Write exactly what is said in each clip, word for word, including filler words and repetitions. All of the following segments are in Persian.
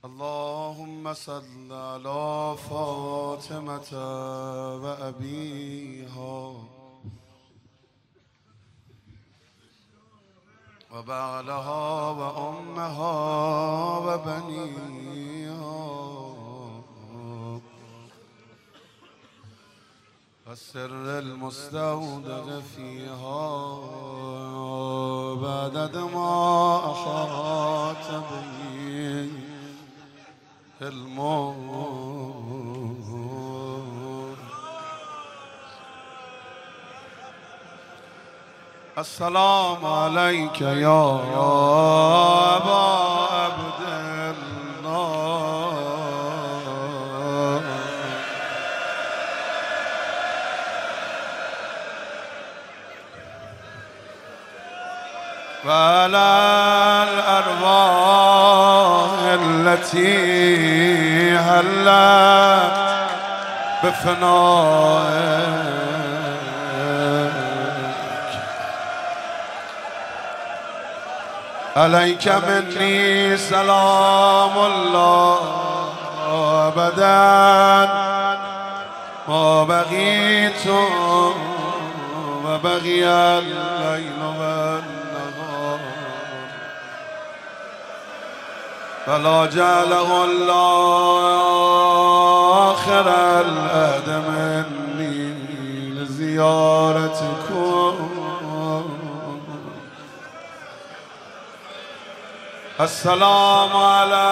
اللهم صل على فاطمة وأبيها وبعلها وأمها وبنيها والسر المستودع فيها بعدد ما أحاط به الموت. السلام عليك يا أبا عبد الله وعلى الأرواح التي هلت بفنائك عليك مني سلام الله أبدا ما بقيت وبقي الليل والنهار فلا جعله الله آخر العهد مني لزيارتكم. السلام على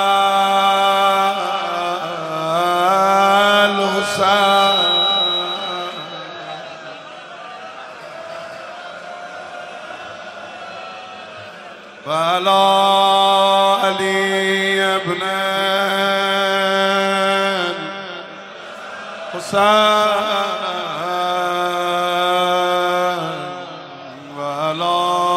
الحسين وعلى علي بن الحسين وعلى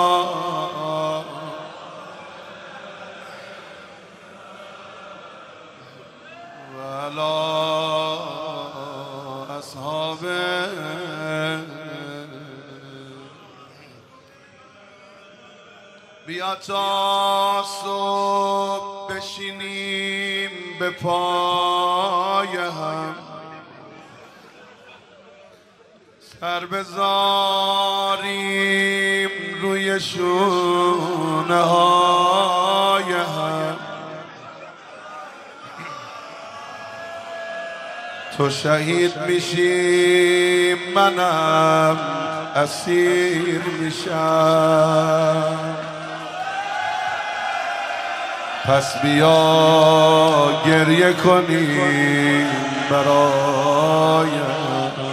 وعلى أصحابه بیا تا صبح بشینیم به پای هم سر بذاریم روی شونه های هم تو شهید میشی منم اسیر میشم پس بیا گریه کنیم برایم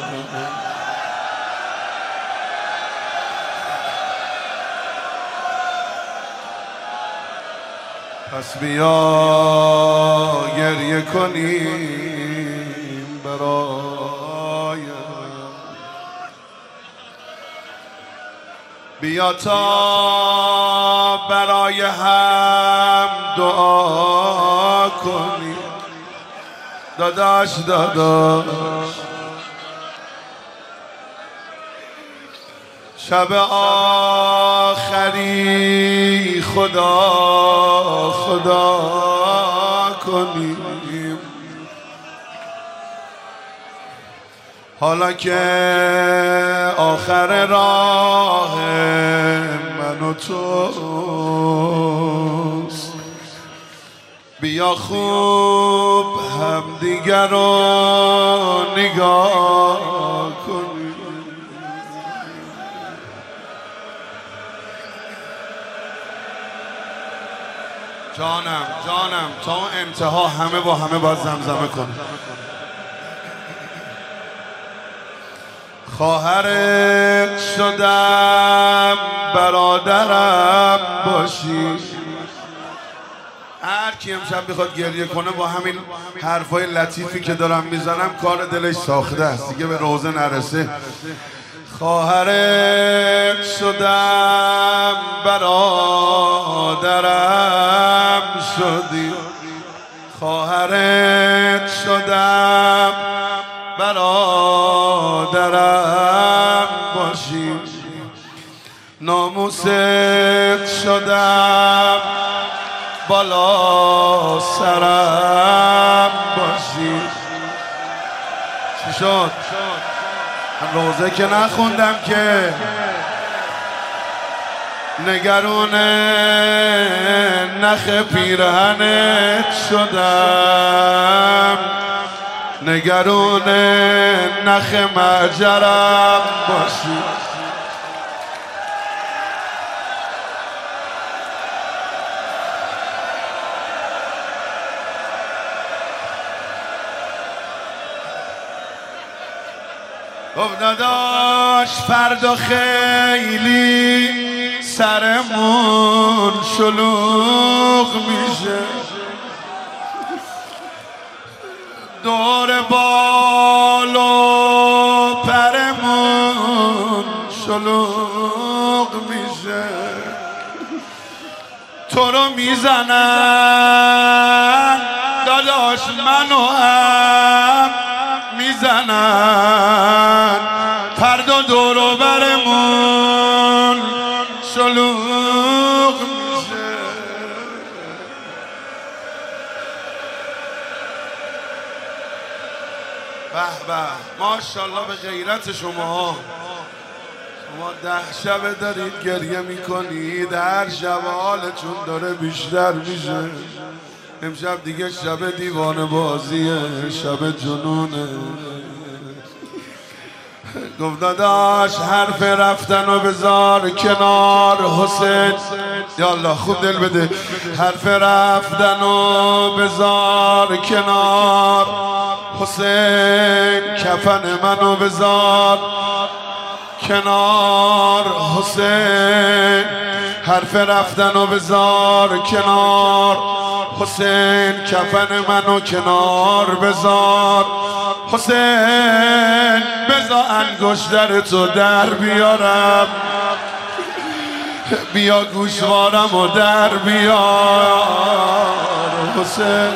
پس بیا گریه کنیم برایم بیا تا برای هم دعا کنیم داداش داداش شب آخری خدا خدا کنیم حالا که آخر راه من و توست بیا خوب همدیگر رو نگاه کنیم جانم جانم تا انتها همه با همه باید زمزمه کنیم خواهرت شدم برادرم باشی هر کی امشب بخواد گریه کنه با همین حرفای لطیفی که دارم میزنم کار دلش ساخته است دیگه به روزه نرسه خواهرت شدم برادرم شدی خواهرت شدم برادرم باشی ناموست شدم بالا سرم باشی. چی شد؟ روزه که نخوندم که نگرون نخ پیرهنت شدم، نگرون نخ مجرم باشی. گفت داداش فردا خیلی سرمون شلوغ میشه، دور بال و پرمون شلوغ میشه، تو رو میزنن داداش منو هم میزنن، فردا دور و برمون شلوغ میشه. به به ماشاءالله به غیرت شما. شما ده شبه دارید گریه میکنید، هر شب حالتون داره بیشتر میشه. امشب دیگه شب دیوانه بازیه، شب جنونه. گفت داداش حرف رفتن و بذار کنار حسین، یالله خوب دل بده. حرف رفتن و بذار کنار حسین، کفن منو بذار کنار حسین، حرف رفتن و بذار کنار حسین، کفن منو کنار بذار حسین، بذار انگشتر تو در بیارم، بیا گوشوارم و در بیار حسین.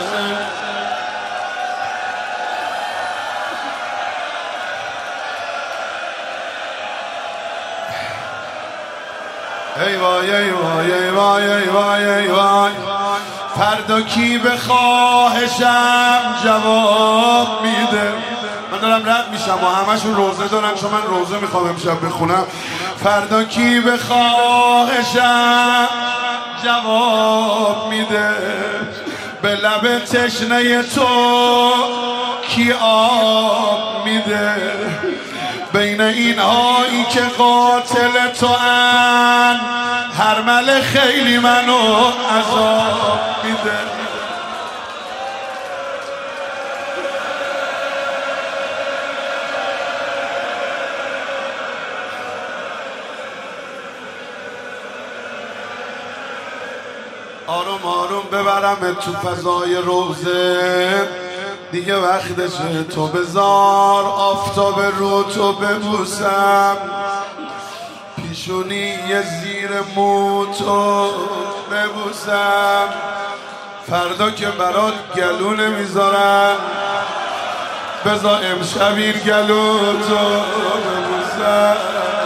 ای وای ای وای ای وای ای وای ای وای، فردا کی به خواهشم جواب میده؟ من دارم رد میشم و همشون روزه دارن چون من روزه میخوام امشب بخونم. فردا کی به خواهشم جواب میده؟ به لب تشنه تو کی آب میده؟ بین این هایی که قاتل تو ان، هر مل خیلی منو عذاب میده. آروم آروم ببرم تو فضای روزه، دیگه وقتشه. تو بذار آفتاب رو تو ببوسم، پیشونی یه زیر مو تو ببوسم، فردا که برات گلو نمیذارن بذار امشب این گلو تو ببوسم.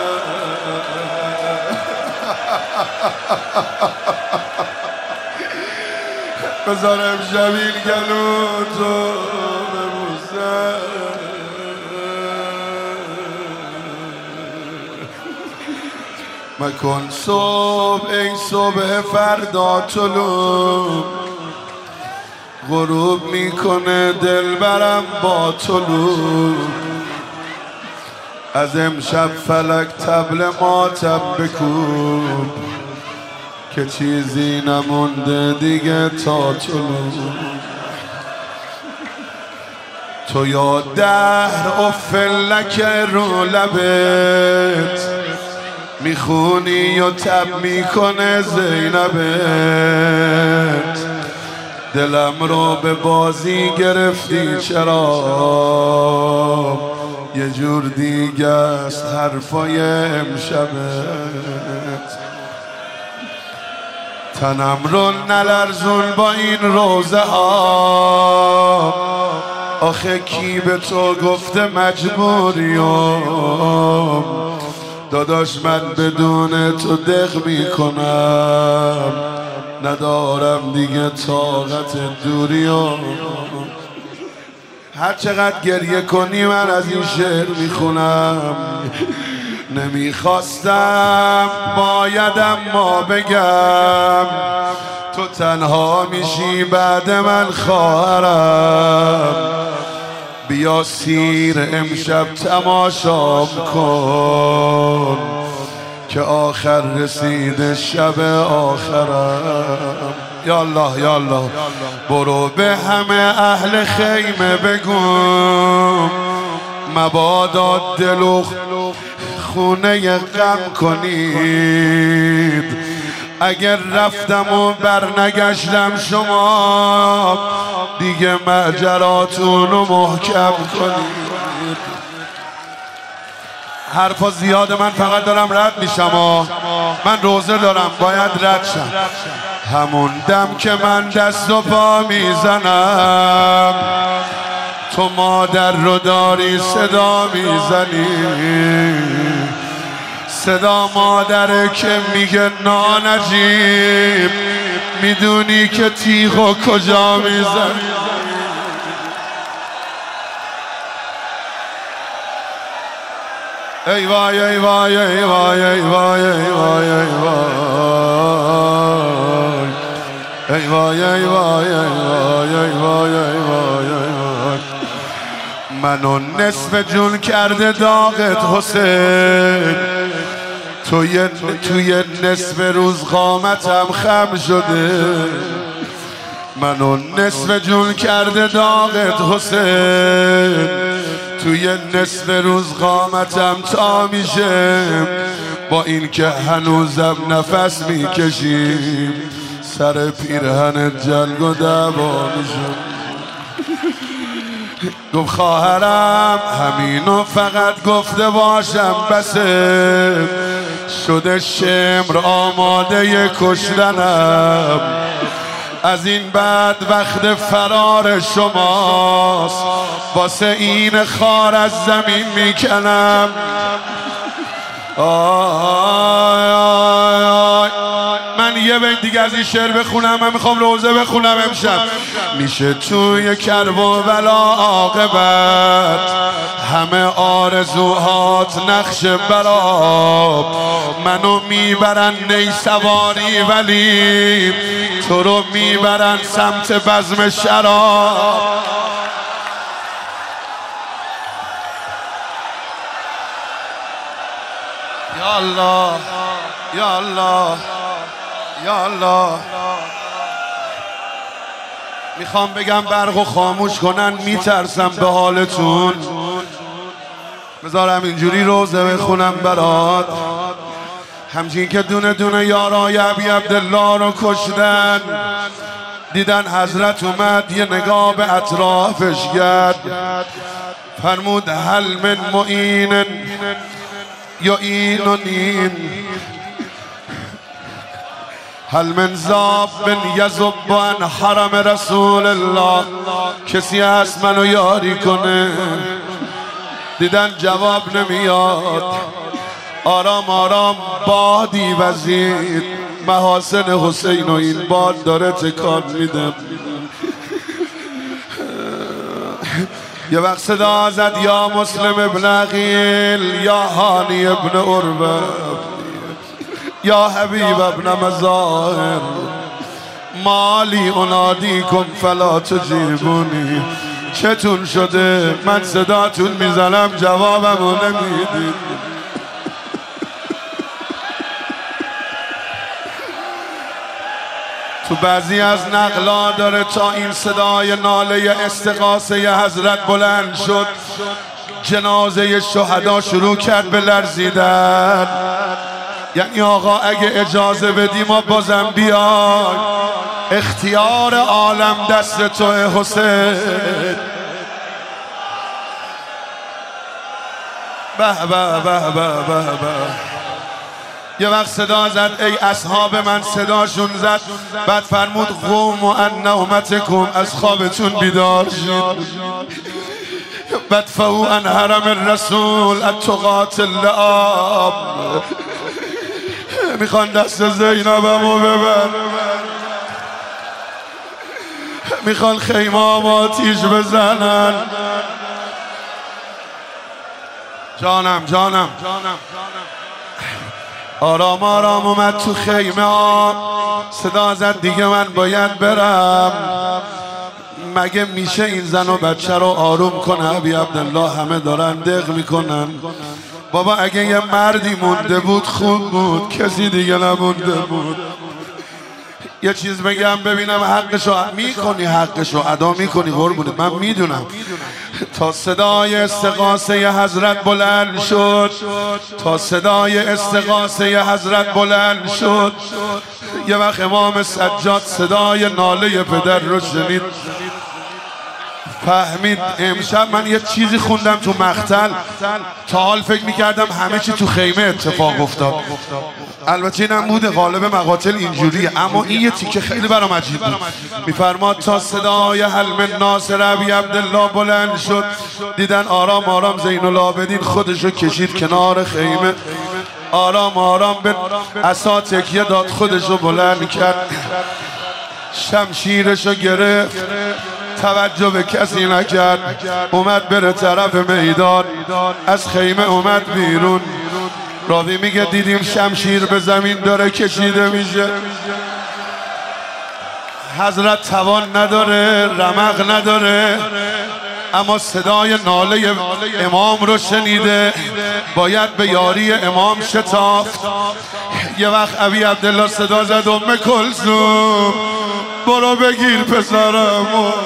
بذار امشب این گلو تو ببوسم. مکن صبح ای صبح فردا طلوع، غروب میکنه دل برم با طلوع، از امشب فلک طبل ماتم بکوب، که چیزی نمونده دیگه تا طلوع. تو یا دهر افلک رو لبت، میخونی و تب میکنه زینبت، دلم رو به بازی گرفتی چرا؟ یه جور دیگه است حرفای امشبت. تنم رو نلرزون با این روزه ها، آخه کی به تو گفته مجبوریم؟ داداش من بدون تو دق میکنم، ندارم دیگه طاقت دوری و هر چقدر گریه کنی من از این شعر میخونم. نمیخواستم بایدم ما بگم تو تنها میشی بعد من خواهرم. بیا سیر امشب تماشام کن که آخر رسید شب آخرم. یا الله یا الله. برو به همه اهل خیمه بگو مبادا دل و خونه غم کنید. اگر رفتم و برنگشتم شما دیگه ماجراتون رو محکم کنید. حرفا زیاده، من فقط دارم رد میشم و من روزه دارم باید رد شم. همون دم که من دست و پا میزنم تو مادر رو داری صدا میزنی. صدا مادره که میگه نانجیب میدونی که تیغو کجا میزنی. ای وای ای وای ای وای ای وای ای وای ای وای ای وای ای وای ای وای ای وای ای وای. منو نصف جون کرده داغت حسین توی توی نصف روز قامتم خم شده. منو نصف جون کرده داغت حسین توی نصف روز قامتم تا میشه. با این که هنوزم نفس میکشیم سر پیرهن جنگ و دعوا میشم. گفت خواهرم همینو فقط گفته باشم بسه شده شمر آماده کشتنم. از این بعد وقت فرار شماست واسه این خار از زمین میکنم. آی آی آی. من یه بیت دیگه از این شعر بخونم. من میخوام روزه بخونم امشب. میشه توی کرب و بلا عاقبت همه آرزوهات نقش براب. منو میبرن نی سواری ولی تو رو میبرن سمت بزم شراب. یا الله یا الله یا الله. میخوام بگم برقو خاموش کنن میترسم به حالتون. بذارم اینجوری روزه بخونم برات. همچین که دونه دونه یارای ابی عبدالله رو کشتن دیدن حضرت اومد یه نگاه به اطرافش کرد فرمود هل من معین یا این و نیم هل من زاب بن یزب عن حرم رسول الله. کسی هست منو یاری کنه؟ دیدن جواب نمیاد. آرام آرام بادی وزید محاسن حسین و این باد داره تکان میده. یه وقت صدا زد یا مسلم ابن عقیل یا هانی ابن عروه یا حبیب ابن مظاهر مالی انادیکم فلا تجیبونی. چتون شده من صداتون میزنم جوابمو نمیدید. تو بعضی از نقلا داره تا این صدای ناله استغاثه حضرت بلند شد جنازه شهدا شروع کرد به لرزیدن. یعنی آقا اگه اجازه بدی ما بازم بیای. اختیار عالم دست توه حسین. به به به به به به. یه وقت صدا زد ای اصحاب من صداشون زد. بعد فرمود قوم و ان نومتکم از خوابتون بیدار شید. بدفعوا عن حرم الرسول التقات اللعاب. میخوان دست زینبمو ببر. میخوان خیمام آتیش بزنن. جانم جانم آرام آرام اومد تو خیمه ها، صدا زد دیگه من باید برم. مگه میشه این زن و بچه رو آروم کنه؟ ابی عبدالله همه دارن دق میکنن. بابا اگه یه مردی مونده بود خوب بود، کسی دیگه نمونده بود. یه چیز بگم ببینم حقشو میکنی، حقشو ادا میکنی قربونت، من میدونم. تا صدای استغاثه حضرت بلند شد، تا صدای استغاثه حضرت بلند شد، یه وقت امام سجاد صدای ناله پدر رو شنید، فهمید امشب من یه چیزی خوندم تو مقتل، تا حال فکر میکردم همه چی تو خیمه اتفاق افتاد. البته اینم بوده، غالب مقاتل اینجوریه، اما این یه تیکه خیلی برام عجیب بود. میفرماد تا صدای حلم ناصر ابی عبدالله بلند شد، دیدن آرام آرام زین العابدین خودشو کشید کنار خیمه، آرام آرام به عصا تکیه داد، خودشو بلند کرد، شمشیرشو گرفت، توجه به کسی نکرد، اومد بره طرف میدان، از خیمه اومد بیرون. راوی میگه دیدیم شمشیر به زمین داره کشیده میشه، حضرت توان نداره، رمق نداره، اما صدای ناله امام رو شنیده، باید به یاری امام شتافت. یه وقت ابی عبدالله صدا زد ام کلثوم برو بگیر پسرم،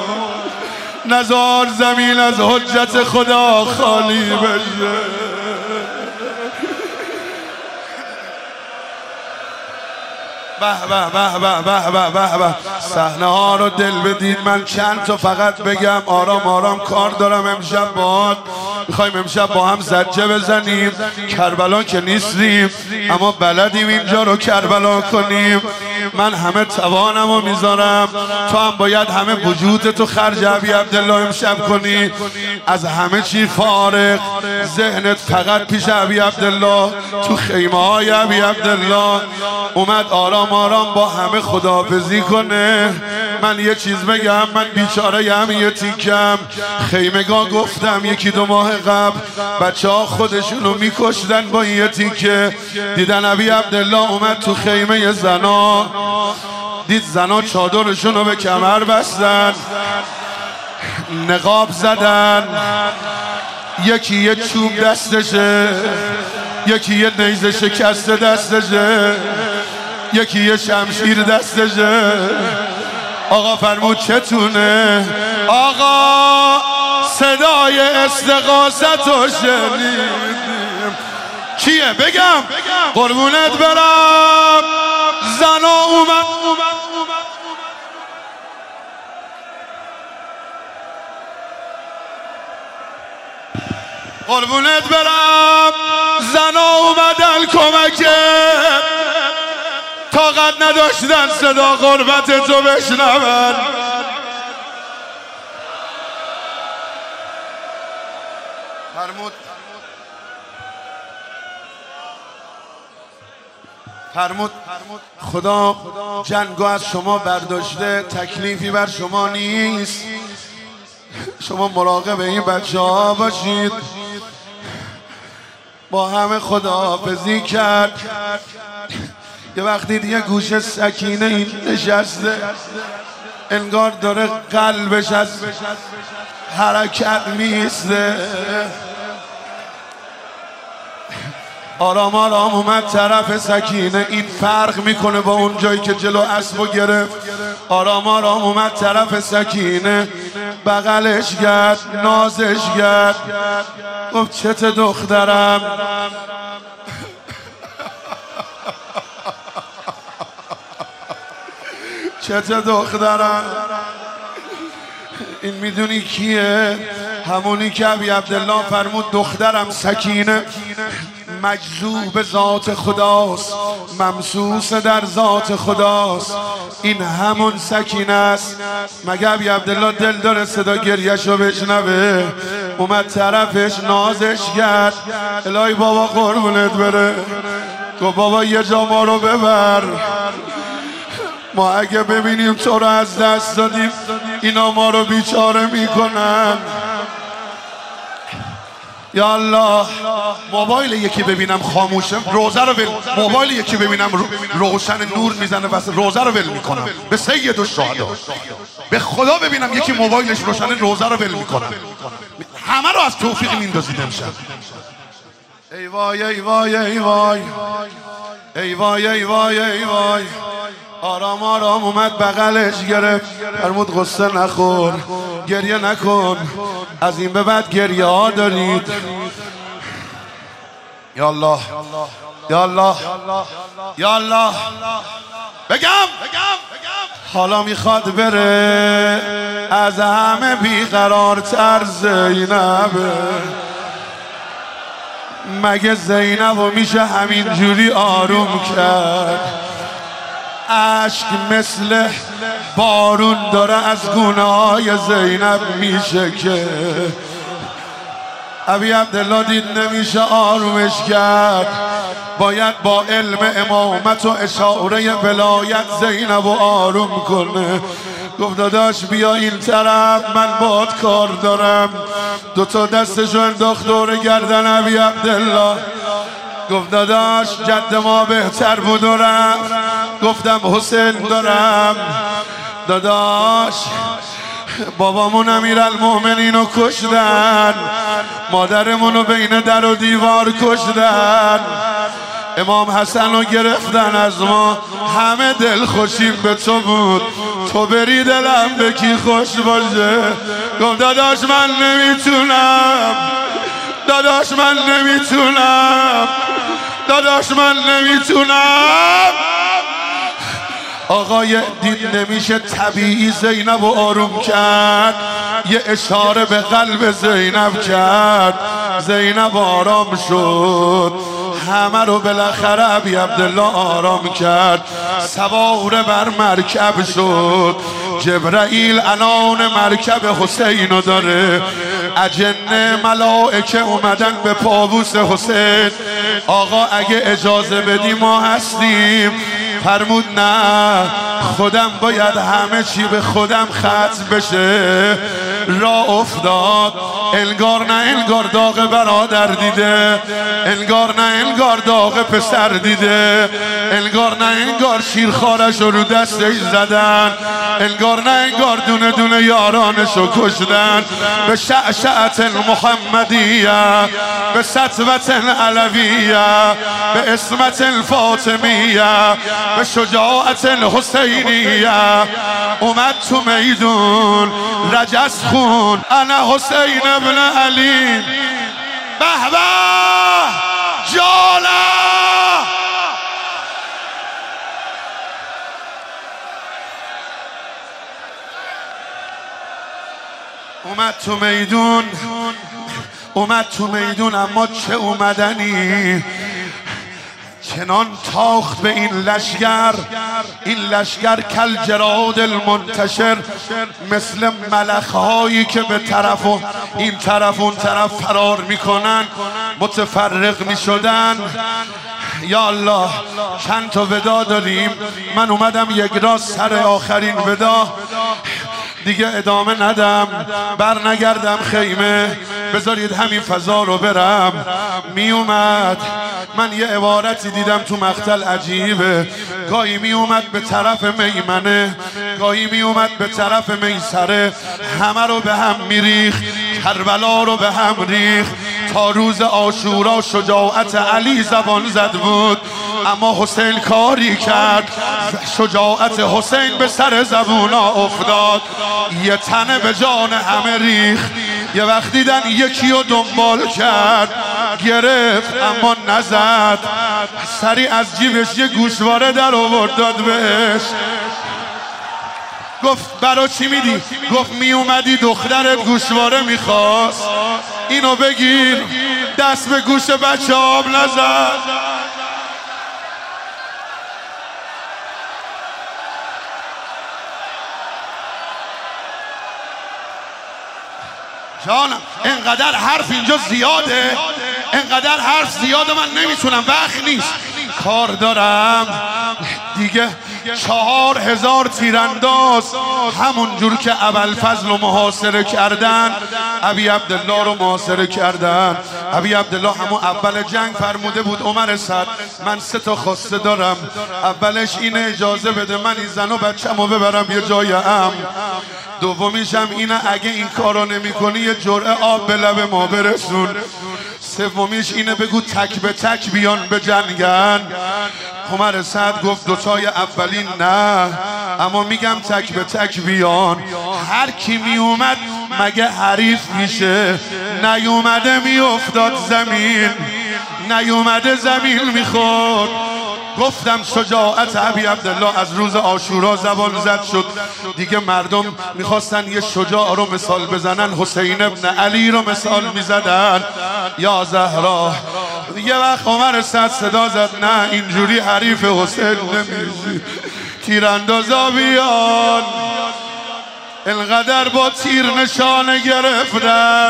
نزار زمین از حجت خدا خالی بشه. به به به به به به به به صحنه ها رو دل بدید. من چند تا فقط بگم، آرام آرام کار دارم امشب باهات، میخوایم امشب با هم زجه بزنیم. کربلا که نیستیم اما بلدیم اینجا رو کربلا کنیم. من همه توانم رو میذارم، تو هم باید همه وجودتو خرج ابی عبدالله امشب کنی، از همه چی فارغ، ذهنت فقط پیش ابی عبدالله، تو خیمه های ابی عبدالله. اومد آرام آرام با همه خداحافظی کنه. من یه چیز بگم، من بیچاره هم یه تیکم، خیمگاه گفتم یکی دو ماه قبل بچه ها خودشونو میکشدن با یه تیکه. دیدن ابی عبدالله اومد تو خیمه زنا، دید زنا چادرشونو به کمر بستن، نقاب زدن، یکی یه چوب دستشه، یکی یه نیزه شکست دستشه، یکی یه شمشیر دستشه. آقا فرمود چتونه؟ آقا صدای استغاثت رو شنیدیم. چیه بگم؟ قربونت برم، زنا اومد قربونت برم، زنا اومدن کمکه، طاقت نداشتن صدا غربت تو بشنون. فرمود فرمود خدا جنگو از شما برداشته، تکلیفی بر شما نیست، شما مراقب این بچه ها باشید. با همه خداحافظی کرد. یه وقتی دیگه گوشه سکینه این نشسته، انگار داره قلبش از حرکت میسته. آرام آرام اومد طرف سکینه، این فرق میکنه با اون جایی که جلو اسبو گرفت. آرام آرام اومد طرف سکینه، بغلش کرد، نازش کرد، گفت چته دخترم؟ چته دخترم؟ این میدونی کیه؟ همونی که ابی عبدالله فرمود دخترم سکینه مجذوب ذات خداست، ممسوس در ذات خداست. این همون سکینه است. مگه ابی عبدالله دل داره صدا گریه‌شو بشنوه؟ اومد طرفش، نازش کرد. الهی بابا قربونت بره، گفت بابا یه جا ما رو ببر، ما اگه ببینیم تو رو از دست دادیم اینا ما رو بیچاره میکنن. یا الله، موبایل یکی ببینم خاموشه روزه رو ول، موبایل یکی ببینم روشن نور میزنه واسه روزه رو ول میکنم. به سید الشهدا به خدا ببینم یکی موبایلش روشن روزه رو ول میکنم. همه رو از توفیق میندازید امشب. ای وای ای وای ای وای ای وای ای وای ای وای. آرام آرام اومد بغلش گرفت، فرمود قصه نخور، گریه نکن، از این به بعد گریه ها دارید. یا الله یا الله یا الله. بگم حالا میخواد بره، از همه بیقرارتر زینبه. مگه زینب و میشه همین جوری آروم کرد؟ عشق مثل بارون داره از گونه های زینب میشه که ابی عبدالله دید نمیشه آرومش کرد، باید با علم امامت و اشاره ولایت زینب و آروم کنه. گفت داداش بیا این طرف، من باهات کار دارم. دوتا دستشو انداخت دور گردن ابی عبدالله. گفت داداش جد ما بهتر بود و رفت. گفتم حسین دارم. داداش بابامون امیرالمومنینو کشتن، مادرمونو بین در و دیوار کشتن، امام حسن رو گرفتن از ما، همه دل خوشیم به تو بود، تو بری دلم به کی خوش باشه. گفت داداش من نمیتونم، داداش من نمیتونم، داداش من نمیتونم. آقای دید نمیشه طبیعی زینب رو آروم کرد، یه اشاره به قلب زینب کرد، زینب آرام شد. همه رو بالاخره ابی عبدالله آرام کرد، سوار بر مرکب شد. جبرائیل عنان مرکب حسین رو داره، اجنه ملائکه اومدن به پابوس حسین. آقا اگه اجازه بدی ما هستیم. فرمود نه، خودم باید همه چی به خودم ختم بشه. راه افتاد، انگار نه انگار داغ برادر دیده، انگار نه انگار داغ پسر دیده، انگار نه انگار شیرخوارش رو دستش زدن، انگار نه انگار دونه دونه یارانشو کشدن. به شعشعت المحمدیه، به سطوت العلویه، به اسمت الفاطمیه، به شجاعت الحسینیه. اومد تو میدون رجس خون، انا حسین ابن علی. به به جالا. اومد تو میدون، اومد تو میدون، اما چه اومدنی، چنان تاخت به این لشگر، این لشگر کل جراد المنتشر، مثل ملخهایی که به طرف و این طرف اون طرف فرار میکنن، متفرق میشدن. یا الله، چند تا ودا داریم. من اومدم یک راست سر آخرین ودا، دیگه ادامه ندم، بر نگردم خیمه، بذارید همین فضا رو برم. می اومد، من یه عبارتی دیدم تو مقتل عجیبه، گاهی می اومد به طرف میمنه، گاهی می اومد به طرف میسره، همه رو به هم می ریخ، کربلا رو به هم ریخ. تا روز عاشورا شجاعت علی زبان زد بود، اما حسین کاری کرد، شجاعت حسین به سر زبونا افتاد، یه تنه به جان همه ریخت. یه وقت دیدن یکی رو دنبال کرد، گرفت اما نزد، سری از جیبش یه گوشواره در آورد داد بهش. گفت برا چی میدی؟ گفت می اومدی دخترت گوشواره میخواست، اینو بگیر. دست به گوش بچه آب نزد. جانم انقدر حرف اینجا زیاده، انقدر حرف زیاده، من نمیتونم، وقت نیست، کار دارم دیگه. چهار هزار تیرانداز همون جور که ابوالفضل رو محاصره کردن ابی عبدالله رو محاصره کردن. ابی عبدالله همون اول جنگ فرموده بود عمر سعد من سه تا خواسته دارم، اولش اینه اجازه بده من این زن و بچم رو ببرم یه جای امن، دومیشم اینه اگه این کارو نمی کنی یه جرعه آب به لب ما برسون، سومیش اینه بگو تک به تک بیان به جنگن. عمر سعد گفت دوتای اولین نه، اما میگم تک به تک بیان. هر کی می اومد مگه حریف میشه؟ نیومده میافتاد زمین، نیومده زمین میخورد. گفتم شجاعت ابی عبدالله از روز عاشورا زبان زد شد. دیگه مردم میخواستن یه شجاع رو مثال بزنن، حسین ابن علی رو مثال میزدن. یا زهرا یه وقت عمر سعد صدا زد نه اینجوری حریف حسین نمیشی، تیراندازا بیان. انقدر با تیر نشانه گرفتن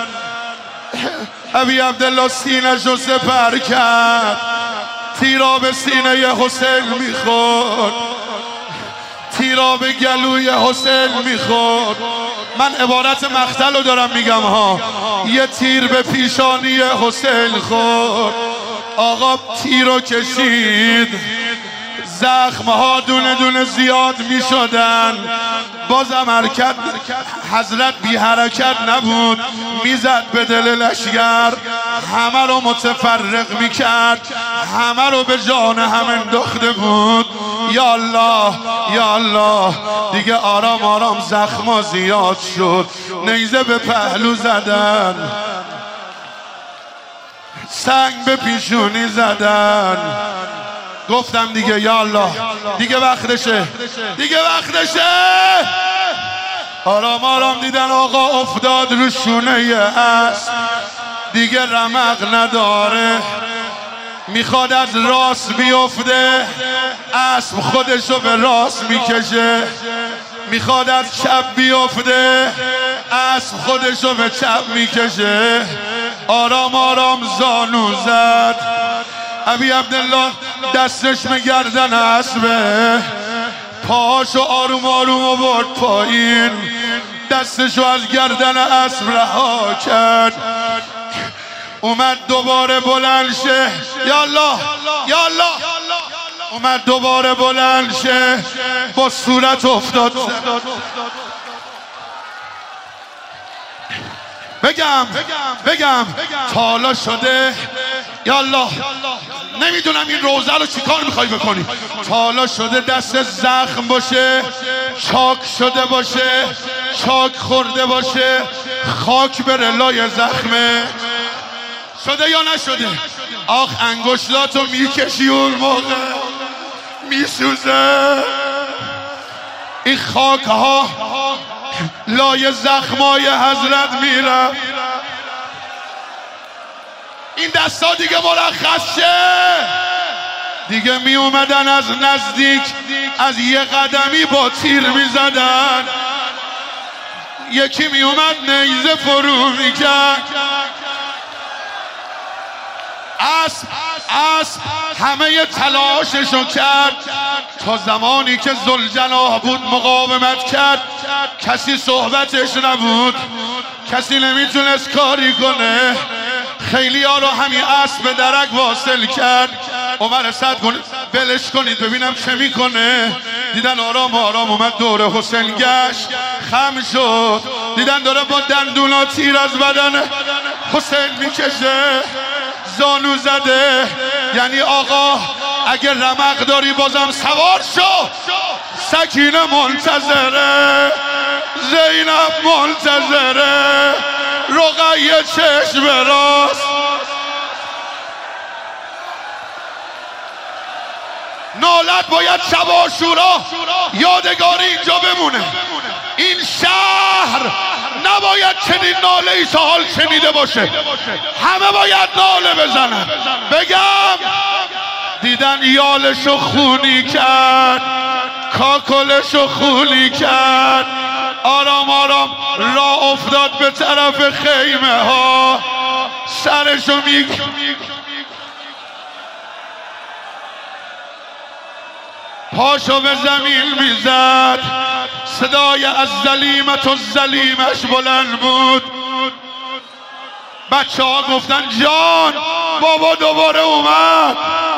ابی عبدالله سینه‌ش رو سپر کرد، تیرا به سینه حسین میخورد، تیرا به گلوی حسین میخورد. من عبارت مقتل رو دارم میگم ها. یه تیر به پیشانی حسین خورد، آقا تیرو کشید، زخمها دونه دونه زیاد می شدن. بازم حرکت حضرت بی حرکت نبود، میزد به دل لشگر، همه رو متفرق می کرد، همه رو به جان هم انداخته بود. یا الله یا الله. دیگه آرام آرام زخما زیاد شد، نیزه به پهلو زدن، سنگ به پیشونی زدن. گفتم دیگه یا الله دیگه وقتشه، دیگه وقتشه. آرام آرام دیدن آقا افتاد رو شونه اسب، دیگه رمق نداره، میخواد از راست بیفته، اسب خودشو به راست میکشه. میخواد از چپ بیفته، اسب خودشو به چپ میکشه. آرام آرام زانو زد. ابی عبدالله دستش به گردن اسبه، پاهاشو آروم آروم آورد پایین، دستشو از گردن اسب رها کرد. اومد دوباره بلند شه. یا الله یا الله. اومد دوباره بلند شه، با صورت افتاد. بگم بگم تالا شده. یا الله نمیدونم این روزه رو چیکار میخوای بکنی. تالا شده دست زخم باشه، چاک شده باشه، چاک خورده باشه، خاک بره لای زخمه. شده یا نشده؟ آخ انگشتاتو میکشی اون موقع میسوزه. این خاک ها لای زخمای حضرت میره. این دستا دیگه مرخص شه. دیگه می اومدن از نزدیک از یه قدمی با تیر می زدن. یکی می اومد نیزه فرو می کرد. اسب اسب همه تلاششو کرد تا زمانی که ذوالجلال بود مقاومت کرد. کسی صحبتش نبود، کسی نمیتونست کاری کنه. خیلی ها رو همین اسب به درک واصل کرد. عمر سعد گفت بلش کنید ببینم چه میکنه. دیدن آرام آرام اومد دور حسین گشت، خم شد، دیدن داره با دندونا تیر از بدن حسین میکشه. زانو زده، یعنی آقا اگه رمق داری بازم سوار شو. سکینه منتظره، زینب منتظره، رقیه چشم راست. نالت باید شب عاشورا یادگاری اینجا بمونه. این شهر نباید چنین ناله ای تا حال شنیده باشه. همه باید ناله بزنن. بگم دیدن یالشو خونی کرد، کاکلشو خونی کرد. آرام آرام راه افتاد به طرف خیمه ها، سرشو میک پاشو به زمین میزد، صدای از ظلیمت و ظلیمش بلند بود. بچه ها گفتن جان بابا دوباره اومد.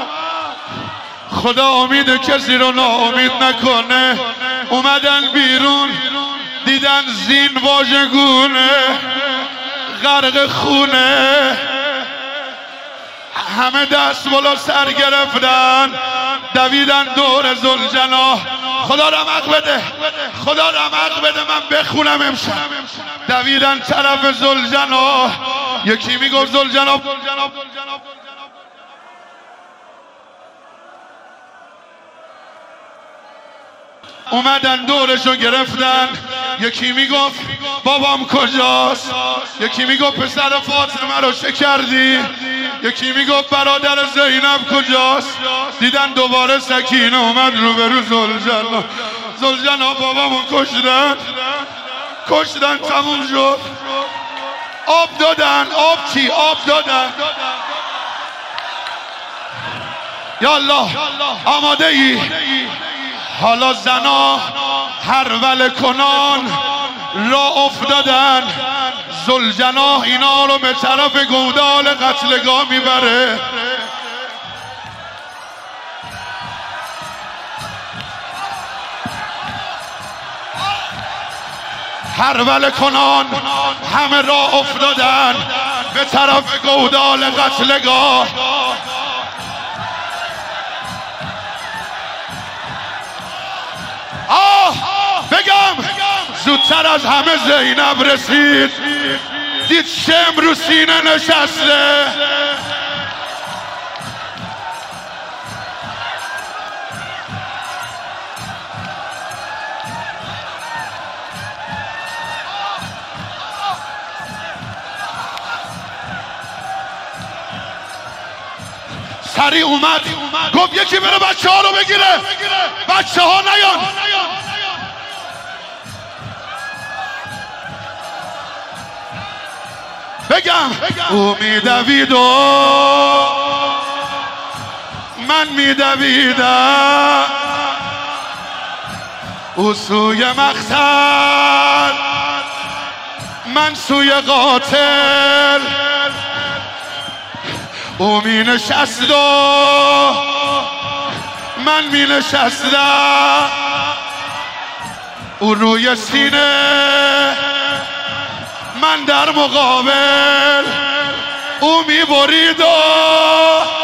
خدا امید کسی رو ناامید نکنه. اومدن بیرون دیدن زین واژگونه غرق خونه، همه دست بالا سر گرفتن دویدن دور ذوالجلال. خدا رمق بده، خدا رمق بده من بخونم امشب. دویدن طرف ذوالجلال، یکی میگفت ذوالجلال، اومدن دورشو گرفتن. یکی میگفت بابام کجاست، یکی میگفت پسر فاطمه رو چه کردی، یکی میگفت برادر زینب کجاست. دیدن دوباره سکینه اومد رو به رو ذوالجلال. ذوالجلال بابامو کشتن، کشتن تموم شد. آب دادن، آب چی؟ آب دادن. یا الله آماده ای؟ حالا زنا هرول کنان را افتادن. ذوالجلال اینا رو به طرف گودال قتلگاه میبره. هرول کنان همه را افتادن به طرف گودال قتلگاه. آه بگم زودتر از همه زینب رسید، دید شم رو سینه نشسته. سریع اومد گفت یکی بره بچه ها رو بگیره، بچه ها نیان. بگم او میدوید و من میدویدم، او سوی مقتل من سوی قاتل. او می نشست و من می نشستم، او روی سینه من در مقابل. او می برید و